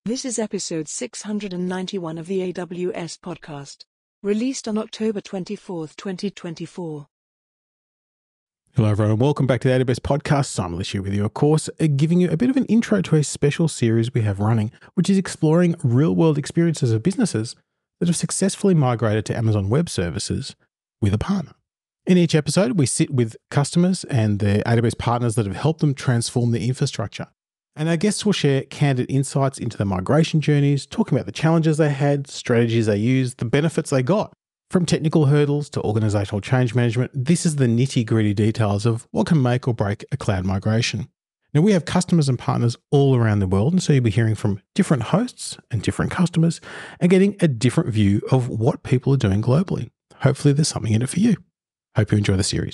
This is episode 691 of the AWS podcast, released on October 24, 2024. Hello everyone and welcome back to the AWS podcast. Simon Lish here with you, of course, giving you a bit of an intro to a special series we have running, which is exploring real-world experiences of businesses that have successfully migrated to Amazon Web Services with a partner. In each episode, we sit with customers and the AWS partners that have helped them transform their infrastructure. And our guests will share candid insights into the migration journeys, talking about the challenges they had, strategies they used, the benefits they got. From technical hurdles to organizational change management, this is the nitty-gritty details of what can make or break a cloud migration. Now, we have customers and partners all around the world, and so you'll be hearing from different hosts and different customers and getting a different view of what people are doing globally. Hopefully there's something in it for you. Hope you enjoy the series.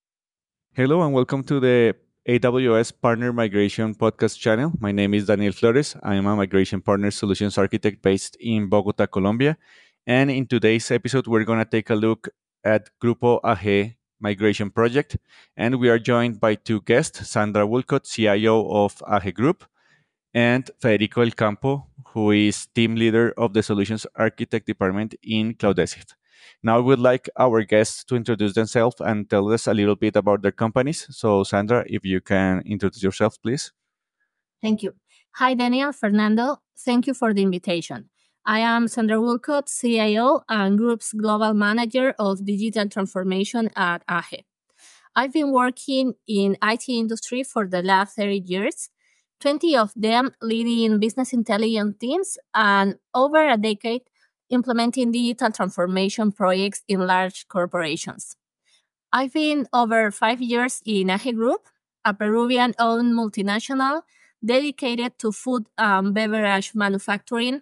Hello and welcome to the AWS Partner Migration Podcast channel. My name is Daniel Flores. I am a Migration Partner Solutions Architect based in Bogota, Colombia. And in today's episode, we're going to take a look at Grupo AG Migration Project. And we are joined by two guests, Sandra Woolcott, CIO of AG Group, and Federico El Campo, who is team leader of the Solutions Architect Department in Cloudeshift. Now, I would like our guests to introduce themselves and tell us a little bit about their companies. So, Sandra, if you can introduce yourself, please. Thank you. Hi, Daniel, Fernando. Thank you for the invitation. I am Sandra Woolcott, CIO and Group's Global Manager of Digital Transformation at AGE. I've been working in IT industry for the last 30 years, 20 of them leading business intelligence teams, and over a decade implementing digital transformation projects in large corporations. I've been over 5 years in AGE Group, a Peruvian-owned multinational dedicated to food and beverage manufacturing.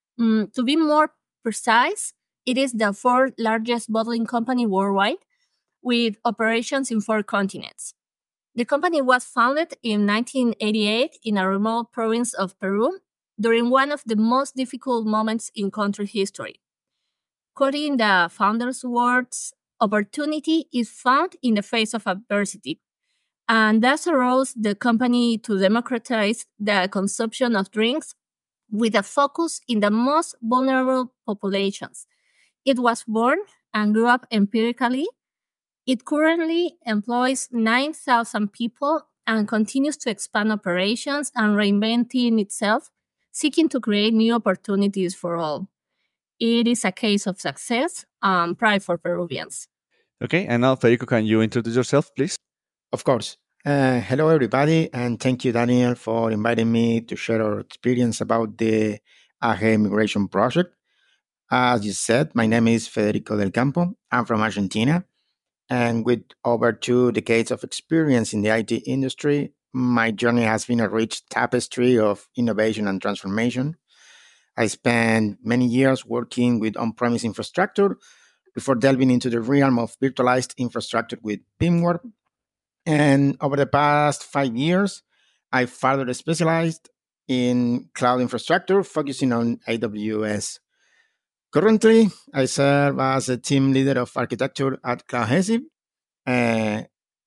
To be more precise, it is the fourth largest bottling company worldwide, with operations in 4 continents. The company was founded in 1988 in a remote province of Peru, during one of the most difficult moments in country history. Quoting the founder's words, "Opportunity is found in the face of adversity," and thus arose the company to democratize the consumption of drinks with a focus in the most vulnerable populations. It was born and grew up empirically. It currently employs 9,000 people and continues to expand operations and reinventing itself, seeking to create new opportunities for all. It is a case of success and pride for Peruvians. Okay, and now, Federico, can you introduce yourself, please? Of course. Hello, everybody, and thank you, Daniel, for inviting me to share our experience about the AG Migration Project. As you said, my name is Federico Del Campo. I'm from Argentina, and with over 2 decades of experience in the IT industry, my journey has been a rich tapestry of innovation and transformation. I spent many years working with on-premise infrastructure before delving into the realm of virtualized infrastructure with VMware. And over the past 5 years, I further specialized in cloud infrastructure, focusing on AWS. Currently, I serve as a team leader of architecture at Cloudeshift, an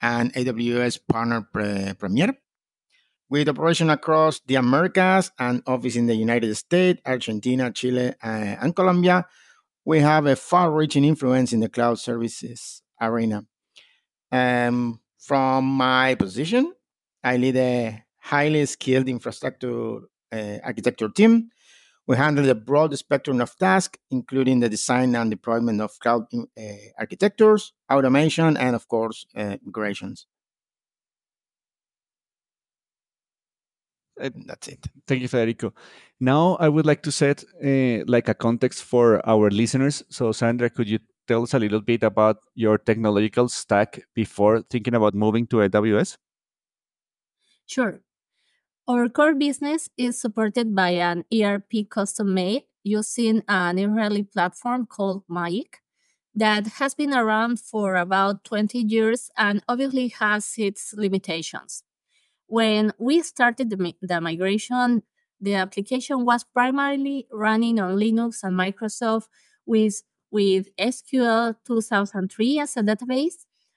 AWS partner premier, with operation across the Americas and office in the United States, Argentina, Chile, and Colombia. We have a far-reaching influence in the cloud services arena. From my position, I lead a highly skilled infrastructure architecture team. We handle a broad spectrum of tasks, including the design and deployment of cloud architectures, automation, and of course, migrations. That's it. Thank you, Federico. Now, I would like to set like a context for our listeners. So, Sandra, could you tell us a little bit about your technological stack before thinking about moving to AWS? Sure. Our core business is supported by an ERP custom made using an Israeli platform called Maik that has been around for about 20 years and obviously has its limitations. When we started the migration, the application was primarily running on Linux and Microsoft with SQL 2003 as a database,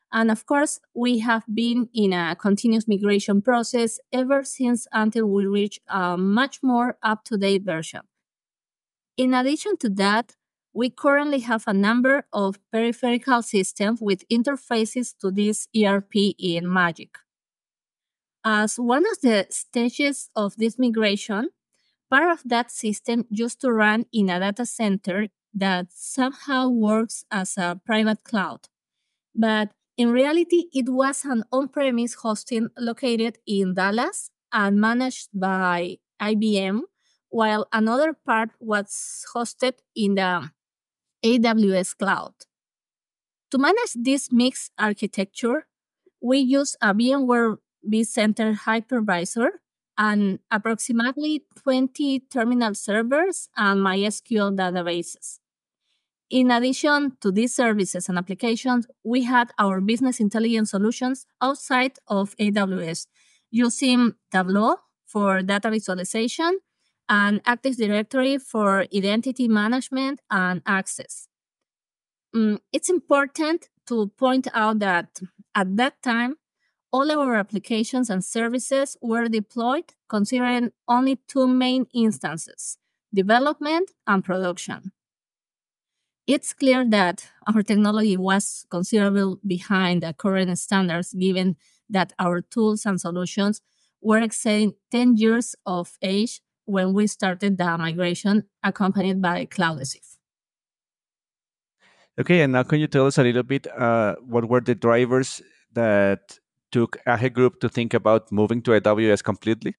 And of course, we have been in a continuous migration process ever since until we reach a much more up-to-date version. In addition to that, we currently have a number of peripheral systems with interfaces to this ERP in Magic. As one of the stages of this migration, part of that system used to run in a data center that somehow works as a private cloud. But in reality, it was an on-premise hosting located in Dallas and managed by IBM, while another part was hosted in the AWS cloud. To manage this mixed architecture, we use a VMware vCenter hypervisor and approximately 20 terminal servers and MySQL databases. In addition to these services and applications, we had our business intelligence solutions outside of AWS using Tableau for data visualization and Active Directory for identity management and access. It's important to point out that at that time, all our applications and services were deployed considering only two main instances, development and production. It's clear that our technology was considerably behind the current standards given that our tools and solutions were exceeding 10 years of age when we started the migration accompanied by Cloudeceive. Okay, and now can you tell us a little bit what were the drivers that took AGE Group to think about moving to AWS completely?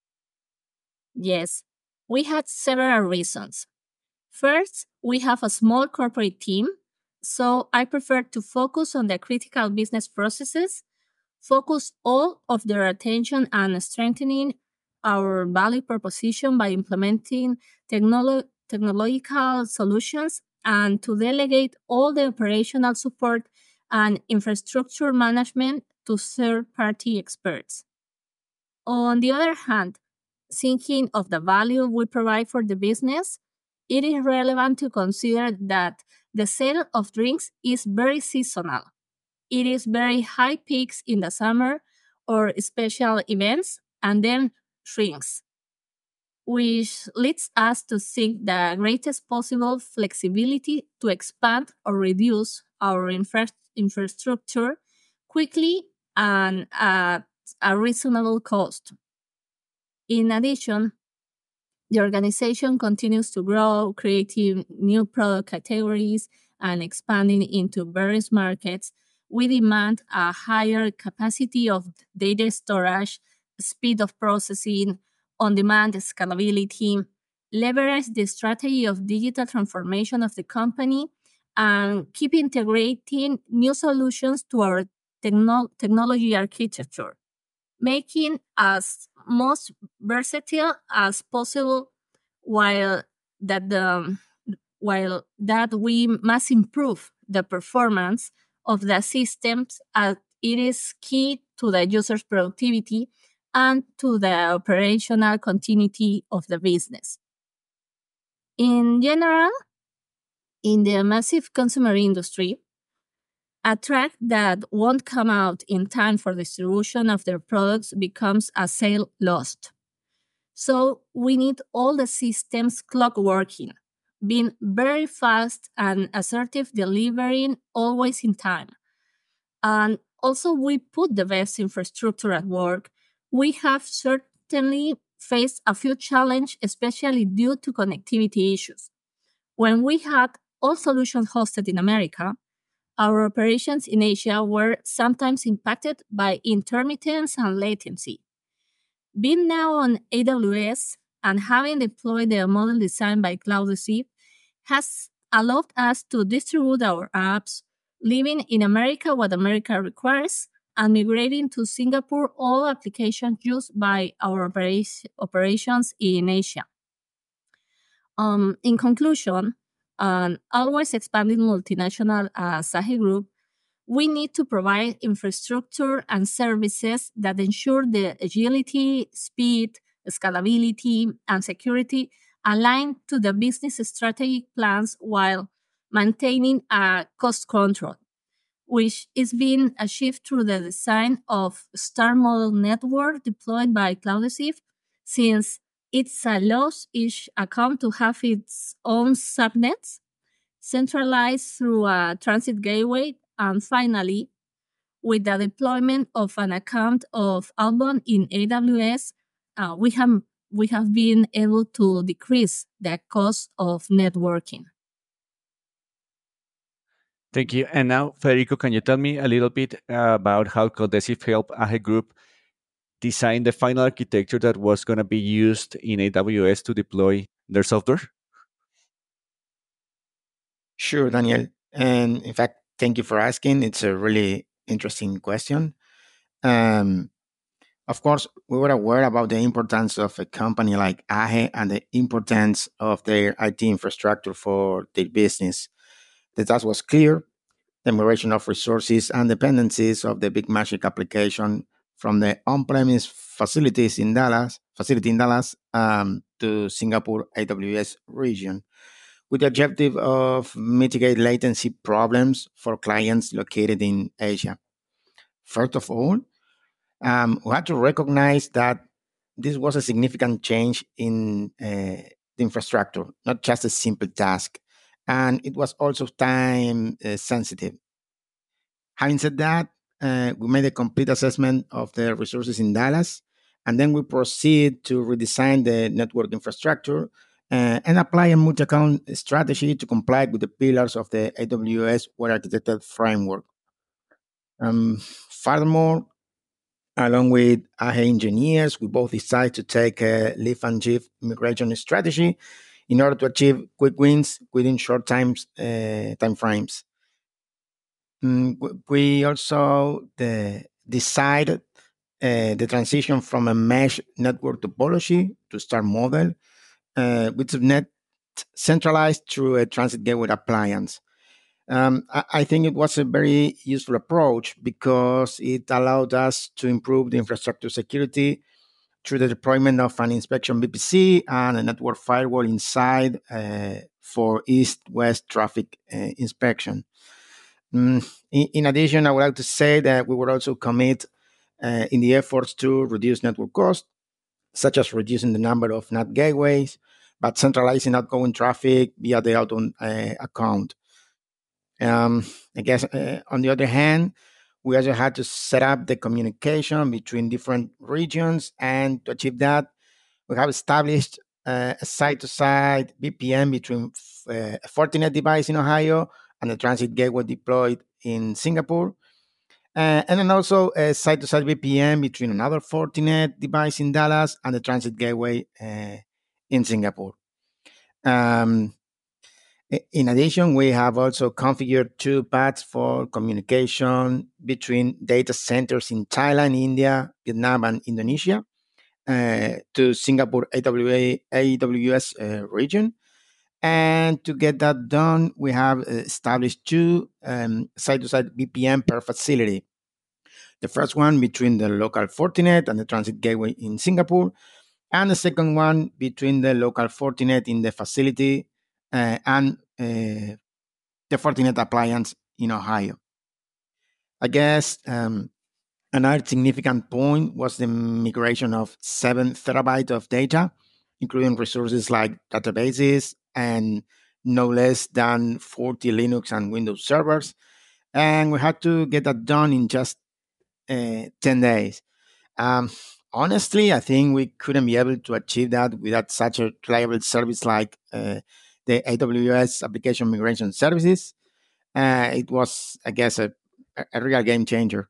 Yes, we had several reasons. First, we have a small corporate team, so I prefer to focus on the critical business processes, focus all of their attention on strengthening our value proposition by implementing technological solutions, and to delegate all the operational support and infrastructure management to third-party experts. On the other hand, thinking of the value we provide for the business, it is relevant to consider that the sale of drinks is very seasonal. It is very high peaks in the summer or special events and then shrinks, which leads us to seek the greatest possible flexibility to expand or reduce our infrastructure quickly and at a reasonable cost. In addition, the organization continues to grow, creating new product categories and expanding into various markets. We demand a higher capacity of data storage, speed of processing, on-demand scalability, leverage the strategy of digital transformation of the company, and keep integrating new solutions to our technology architecture, making us most versatile as possible, while that we must improve the performance of the systems as it is key to the user's productivity and to the operational continuity of the business. In general, in the massive consumer industry, a track that won't come out in time for distribution of their products becomes a sale lost. So we need all the systems clock working, being very fast and assertive, delivering always in time. And also we put the best infrastructure at work. We have certainly faced a few challenges, especially due to connectivity issues. When we had all solutions hosted in America, our operations in Asia were sometimes impacted by intermittence and latency. Being now on AWS and having deployed the model designed by Cloudeceive has allowed us to distribute our apps, living in America what America requires, and migrating to Singapore all applications used by our operations in Asia. In conclusion, always expanding multinational as AGE Group, we need to provide infrastructure and services that ensure the agility, speed, scalability, and security aligned to the business strategic plans while maintaining a cost control. which is being achieved through the design of star model network deployed by Cloudeceive, since it allows each account to have its own subnets centralized through a transit gateway, and finally, with the deployment of an account of Outbound in AWS, we have been able to decrease the cost of networking. Thank you. And now, Federico, can you tell me a little bit about how Codesive helped AGE Group design the final architecture that was going to be used in AWS to deploy their software? Sure, Daniel. And in fact, thank you for asking. It's a really interesting question. Of course, we were aware about the importance of a company like AGE and the importance of their IT infrastructure for their business. The task was clear: the migration of resources and dependencies of the Big Magic application from the on-premise facility in Dallas to Singapore AWS region, with the objective of mitigate latency problems for clients located in Asia. First of all, we had to recognize that this was a significant change in the infrastructure, not just a simple task. And it was also time sensitive. Having said that, we made a complete assessment of the resources in Dallas, and then we proceed to redesign the network infrastructure and apply a multi-account strategy to comply with the pillars of the AWS well-architected framework. Furthermore, along with AGE engineers, we both decided to take a lift and shift migration strategy in order to achieve quick wins within short time frames. We also decided the transition from a mesh network topology to star model, with subnet centralized through a transit gateway appliance. I think it was a very useful approach because it allowed us to improve the infrastructure security through the deployment of an inspection VPC and a network firewall inside for east-west traffic inspection. In addition, I would like to say that we would also commit in the efforts to reduce network costs, such as reducing the number of NAT gateways, but centralizing outgoing traffic via the Outbound account. I guess, on the other hand, we also had to set up the communication between different regions, and to achieve that, we have established a side-to-side VPN between a Fortinet device in Ohio and a transit gateway deployed in Singapore. And then also a side-to-side VPN between another Fortinet device in Dallas and the transit gateway in Singapore. In addition, we have also configured two paths for communication between data centers in Thailand, India, Vietnam, and Indonesia to Singapore AWS region. And to get that done, we have established two side-to-side VPN per facility. The first one between the local Fortinet and the transit gateway in Singapore, and the second one between the local Fortinet in the facility and the Fortinet appliance in Ohio. I guess another significant point was the migration of 7 terabytes of data, including resources like databases and no less than 40 Linux and Windows servers. And we had to get that done in just 10 days. Honestly, I think we couldn't be able to achieve that without such a reliable service like the AWS Application Migration Services. It was, I guess, a real game changer.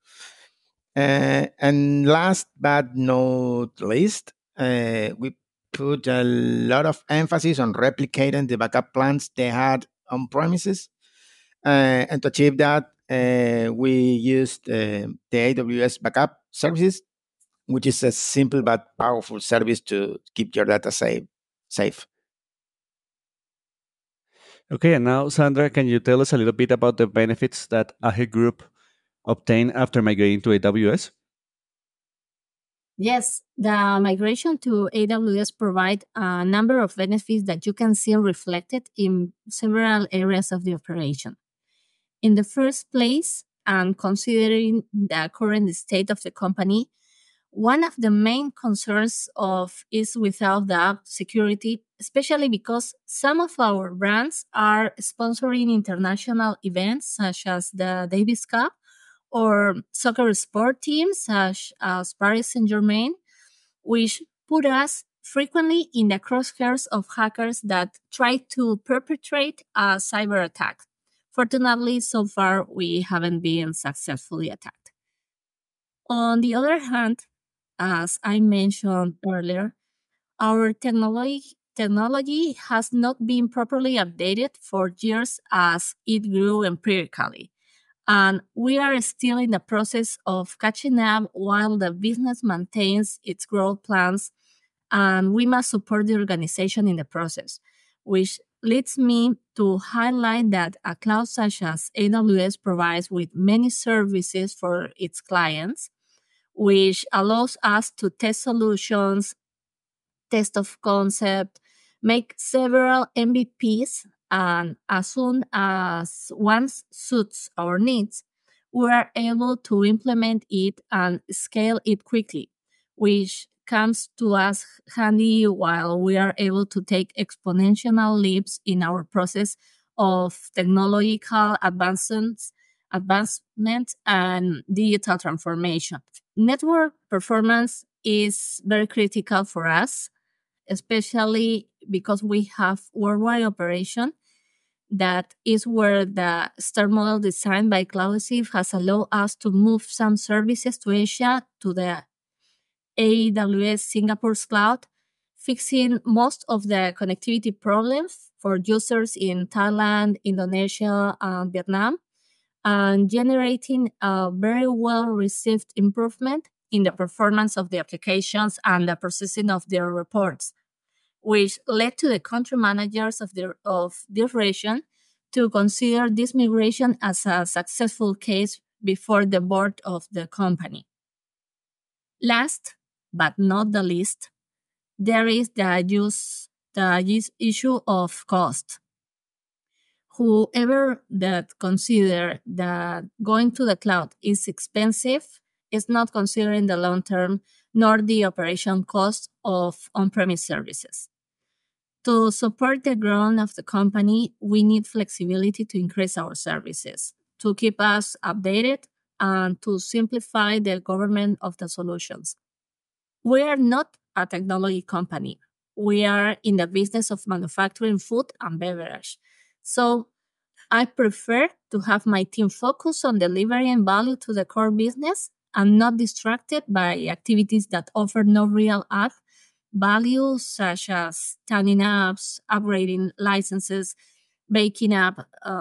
And last but not least, we put a lot of emphasis on replicating the backup plans they had on premises. And to achieve that, we used the AWS Backup Services, which is a simple but powerful service to keep your data safe. Okay, and now, Sandra, can you tell us a little bit about the benefits that AGE Group obtained after migrating to AWS? Yes, the migration to AWS provide a number of benefits that you can see reflected in several areas of the operation. In the first place, and considering the current state of the company, one of the main concerns is without doubt security, especially because some of our brands are sponsoring international events such as the Davis Cup or soccer sport teams such as Paris Saint-Germain, which put us frequently in the crosshairs of hackers that try to perpetrate a cyber attack. Fortunately, so far, we haven't been successfully attacked. On the other hand, as I mentioned earlier, our technology has not been properly updated for years as it grew empirically. And we are still in the process of catching up while the business maintains its growth plans, and we must support the organization in the process, which leads me to highlight that a cloud such as AWS provides with many services for its clients, which allows us to test solutions, test of concept, make several MVPs, and as soon as one suits our needs, we are able to implement it and scale it quickly, which comes to us handy while we are able to take exponential leaps in our process of technological advancement and digital transformation. Network performance is very critical for us, especially because we have worldwide operation. That is where the star model designed by Cloudesif has allowed us to move some services to Asia to the AWS Singapore's cloud, fixing most of the connectivity problems for users in Thailand, Indonesia, and Vietnam, and generating a very well-received improvement in the performance of the applications and the processing of their reports, which led to the country managers of this region to consider this migration as a successful case before the board of the company. Last but not the least, there is the issue of cost. Whoever that consider that going to the cloud is expensive is not considering the long term nor the operation cost of on-premise services. To support the growth of the company, we need flexibility to increase our services, to keep us updated, and to simplify the government of the solutions. We are not a technology company. We are in the business of manufacturing food and beverage. So I prefer to have my team focus on delivering value to the core business and not distracted by activities that offer no real add value, such as tuning apps, upgrading licenses, backing up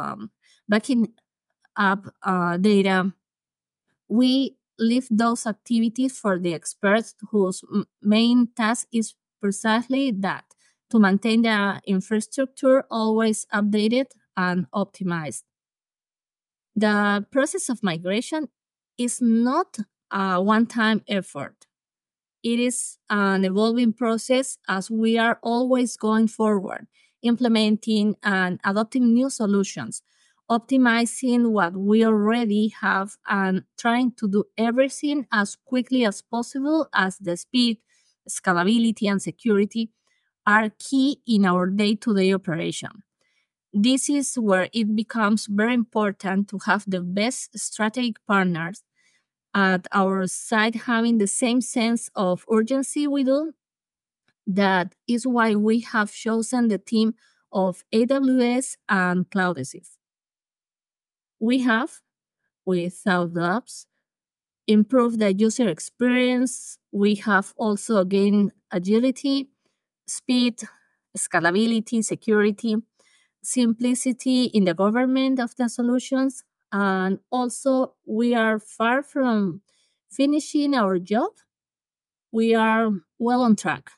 data. We leave those activities for the experts whose main task is precisely that, to maintain the infrastructure always updated and optimized. The process of migration is not a one-time effort. It is an evolving process as we are always going forward, implementing and adopting new solutions, optimizing what we already have, and trying to do everything as quickly as possible, as the speed, scalability, and security are key in our day-to-day operation. This is where it becomes very important to have the best strategic partners at our side having the same sense of urgency we do. That is why we have chosen the team of AWS and Cloudesif. We have, without doubts, improved the user experience. We have also gained agility, speed, scalability, security, simplicity in the government of the solutions, and also we are far from finishing our job. We are well on track.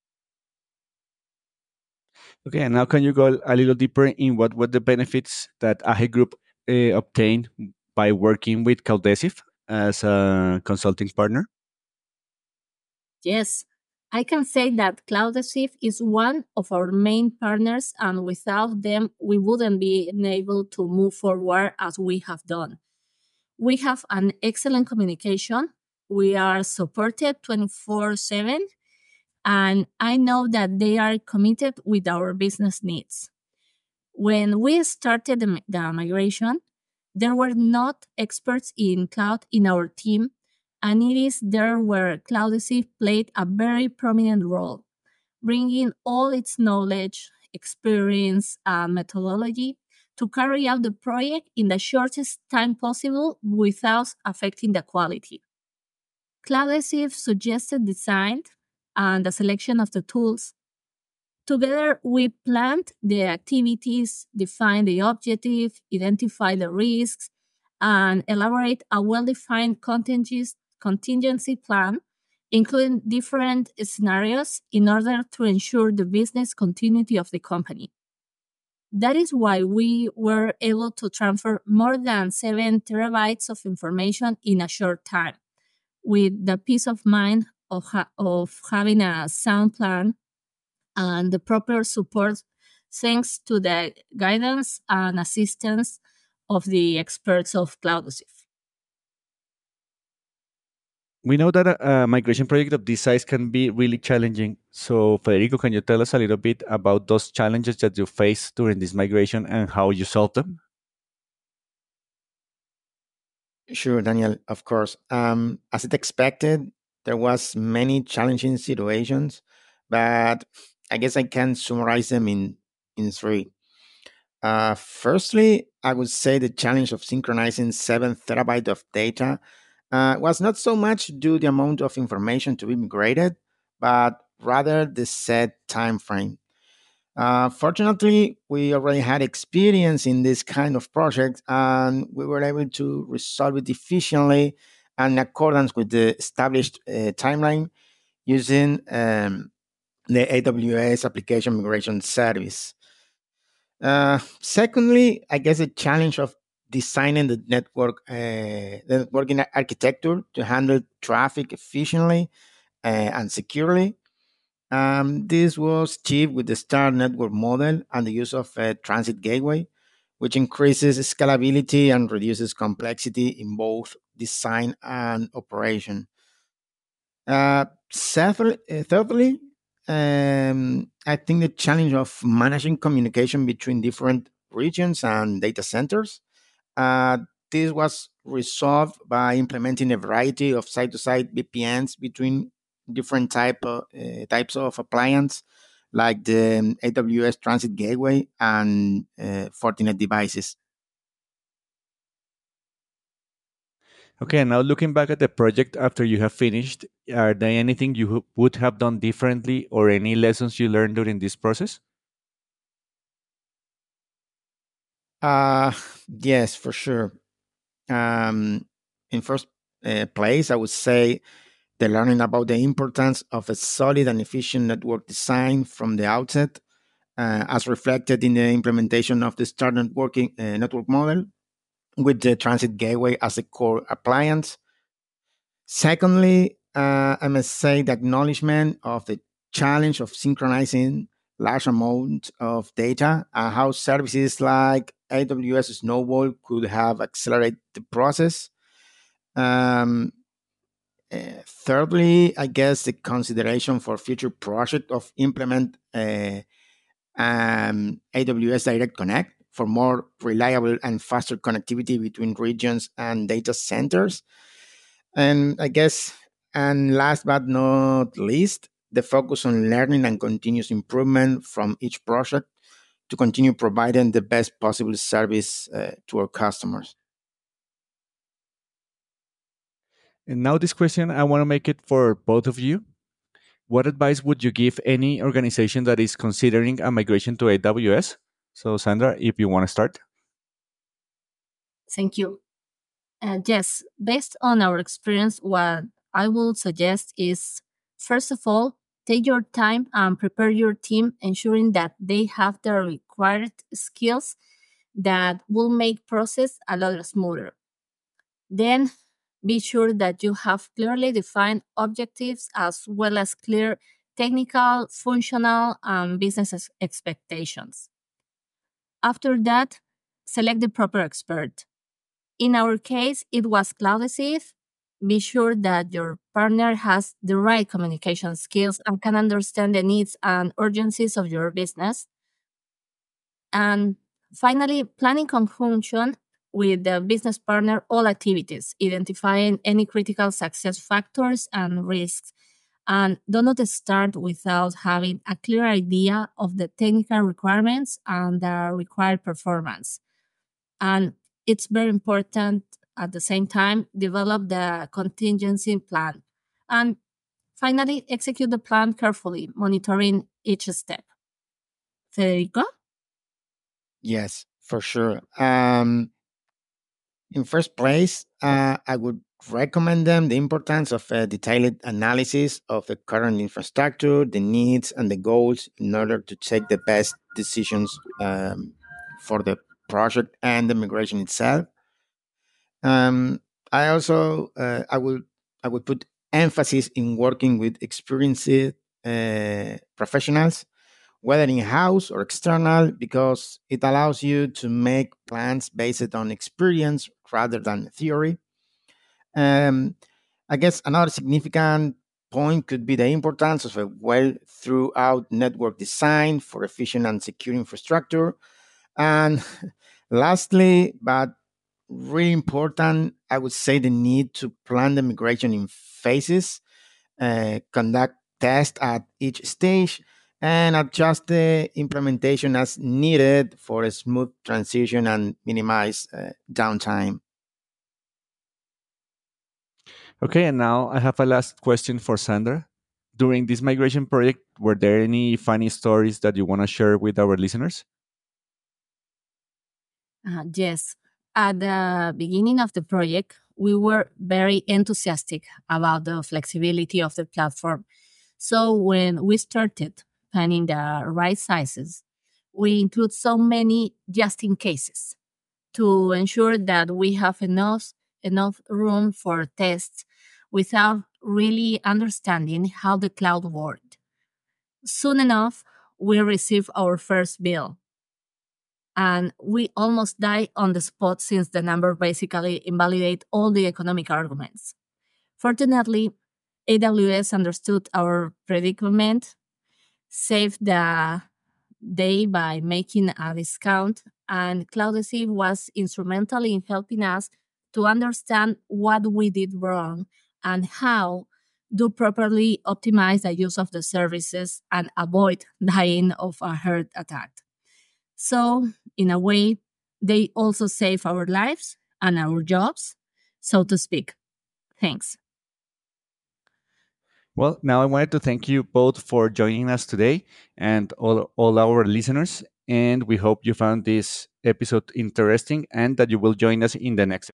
Okay, and now can you go a little deeper in what were the benefits that AGE Group obtained by working with Cloudesif as a consulting partner? Yes, I can say that Cloudesif is one of our main partners, and without them, we wouldn't be able to move forward as we have done. We have an excellent communication. We are supported 24/7, and I know that they are committed with our business needs. When we started the migration, there were not experts in cloud in our team, and it is there where Cloudesy played a very prominent role, bringing all its knowledge, experience, and methodology to carry out the project in the shortest time possible without affecting the quality. Cloudesy suggested design and the selection of the tools. Together, we planned the activities, defined the objective, identify the risks, and elaborate a well-defined contingency plan, including different scenarios in order to ensure the business continuity of the company. That is why we were able to transfer more than 7 terabytes of information in a short time, with the peace of mind of having a sound plan and the proper support thanks to the guidance and assistance of the experts of Cloudesy. We know that a migration project of this size can be really challenging. So, Federico, can you tell us a little bit about those challenges that you faced during this migration and how you solved them? Sure, Daniel, of course. As it expected, there was many challenging situations, but I guess I can summarize them in three. Firstly, I would say the challenge of synchronizing 7 terabytes of data was not so much due the amount of information to be migrated, but rather the set time frame. Fortunately, we already had experience in this kind of project, and we were able to resolve it efficiently and in accordance with the established timeline using the AWS Application Migration Service. Secondly, I guess the challenge of designing the networking architecture to handle traffic efficiently and securely. This was achieved with the Star Network model and the use of a transit gateway, which increases scalability and reduces complexity in both design and operation. Thirdly, I think the challenge of managing communication between different regions and data centers. Uh, this was resolved by implementing a variety of site-to-site VPNs between different types of appliance, like the AWS Transit Gateway and Fortinet devices. Okay, and now looking back at the project after you have finished, are there anything you would have done differently or any lessons you learned during this process? Uh, yes, for sure. In first place, I would say the learning about the importance of a solid and efficient network design from the outset, as reflected in the implementation of the Star Networking network model with the Transit Gateway as a core appliance. Secondly, I must say the acknowledgement of the challenge of synchronizing large amounts of data and how services like AWS Snowball could have accelerated the process. Um, Thirdly, I guess the consideration for future project of implement AWS Direct Connect for more reliable and faster connectivity between regions and data centers. And I guess, and last but not least, the focus on learning and continuous improvement from each project to continue providing the best possible service to our customers. And now, this question, I want to make it for both of you. What advice would you give any organization that is considering a migration to AWS? So, Sandra, if you want to start. Thank you. Yes, based on our experience, what I would suggest is first of all, take your time and prepare your team, ensuring that they have the required skills that will make process a lot smoother. Then be sure that you have clearly defined objectives as well as clear technical, functional, and business expectations. After that, select the proper expert. In our case, it was Cloudeceive. Be sure that your partner has the right communication skills and can understand the needs and urgencies of your business. And finally, plan in conjunction with the business partner all activities, identifying any critical success factors and risks. And do not start without having a clear idea of the technical requirements and the required performance. And it's very important at the same time, develop the contingency plan. And finally, execute the plan carefully, monitoring each step. Federico? Yes, for sure. In first place, I would recommend them the importance of a detailed analysis of the current infrastructure, the needs, and the goals in order to take the best decisions for the project and the migration itself. Um, I also I would put emphasis in working with experienced professionals, whether in house or external, because it allows you to make plans based on experience rather than theory. Um, I guess another significant point could be the importance of a well throughout network design for efficient and secure infrastructure. And lastly, but really important, I would say the need to plan the migration in phases, conduct tests at each stage, and adjust the implementation as needed for a smooth transition and minimize downtime. Okay, and now I have a last question for Sandra. During this migration project, were there any funny stories that you want to share with our listeners? Yes. At the beginning of the project, we were very enthusiastic about the flexibility of the platform. So when we started planning the right sizes, we include so many just in cases to ensure that we have enough room for tests without really understanding how the cloud worked. Soon enough, we received our first bill, and we almost died on the spot since the number basically invalidate all the economic arguments. Fortunately, AWS understood our predicament, saved the day by making a discount, and Cloudeceive was instrumental in helping us to understand what we did wrong and how to properly optimize the use of the services and avoid dying of a heart attack. So, in a way, they also save our lives and our jobs, so to speak. Thanks. Well, now I wanted to thank you both for joining us today and all our listeners. And we hope you found this episode interesting and that you will join us in the next